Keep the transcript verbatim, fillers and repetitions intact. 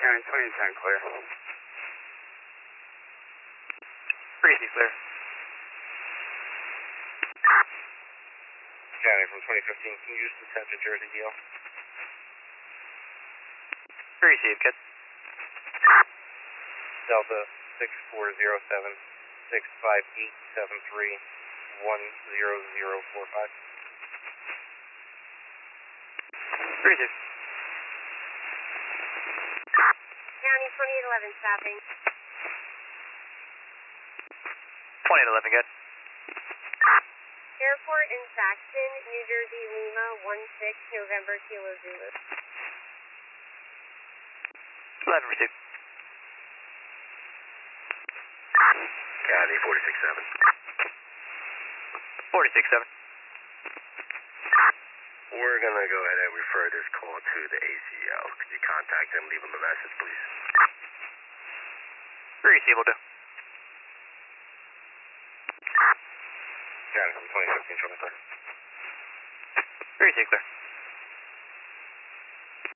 County twenty ten clear. Breezy clear. County from twenty fifteen, can you use the Central Jersey D L? Breezy, good. Delta six four zero seven six five eight seven three one zero zero four five. Breezy. County twenty-eight eleven stopping. twenty eleven, good. Airport in Saxton, New Jersey, Lima, one six, November, Kilo Zulu. eleven received. County forty-six seven. forty-six seven. We're gonna go ahead and refer this call to the A C L. Could you contact them, leave them a message, please? Breezy will do. County from twenty fifteen, twenty-three. Breezy clear.